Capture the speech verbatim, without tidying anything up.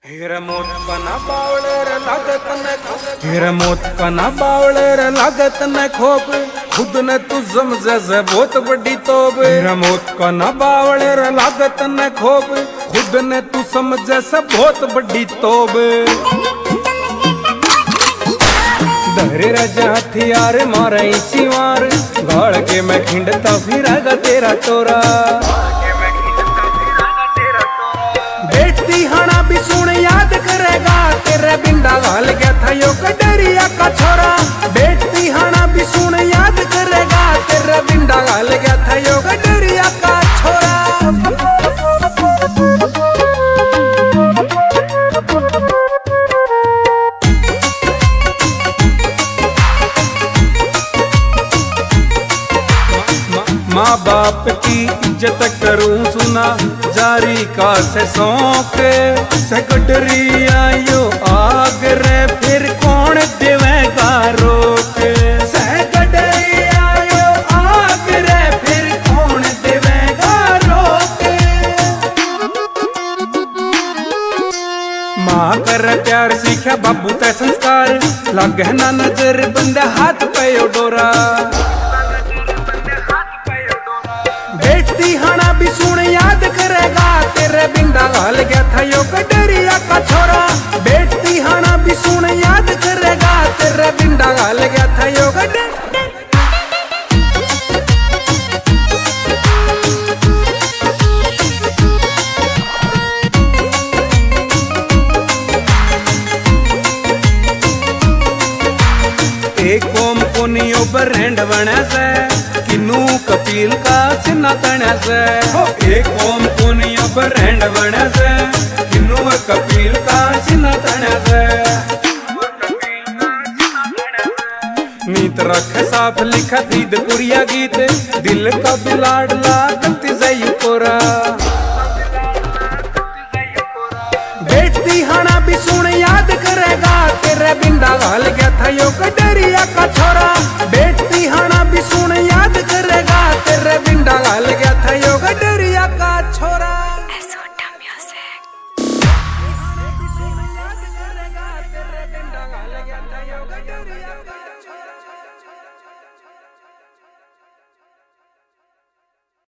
हेरे मोत कना बावले रे लागत न हेरे मोत कना बावले रे लागत न खोप खुद ने तू समझे से बहुत बड़ी तोब। हेरे मोत कना बावले रे लागत न खोप खुद ने तू समझे से बहुत बड़ी तोब। धरे राजा हथियार मारे इसी वार गाड़ के मैं खिंडता फिरागा तेरा तोरा। बेटी हाना भी सुन याद करेगा तेरे बिंदा घाल गया था यो कटरिया का छोरा। बेटी हाना भी सुन याद करेगा तेरे बिंदा घाल गया था यो कटरिया का छोरा। माँ बाप की इज्जत करूं सुना जारी का से सौंक सेकटरिया यो आग रे फिर कौन देवेगा रोक। सेकटरिया यो आग रे फिर कौन देवेगा रोक। माँ कर प्यार सीखा बाबू ते संस्कार लगे ना नजर बंदे हाथ पे डोरा। बेटी हाना भी सुन याद करेगा तेरे बिंदा घाल गया था यो कटरिया का छोरा। बेटी हाना भी सुन याद करेगा तेरे बिंदा घाल गया था यो कटरिया। एक कोम कोनियो बरहंड बने से किन्नू कपिल का सिन्ना तने से। एक कोम कोनियो बरहंड बने से किन्नू कपिल का सिन्ना तने से। नीत रख साफ लिखा दीद पुरिया गीत दिल का बिलाडला कत्ती जई कोरा। बेटी हाना भी सुन याद करेगा तेरे बिंदा घाल गया था यो कटरिया का छोरा। बेटी हाना भी सुन याद करेगा तेरे बिंदा घाल गया था यो कटरिया का छोरा। बेटी हाना भी सुन याद करेगा तेरे बिंदा घाल गया था यो कटरिया का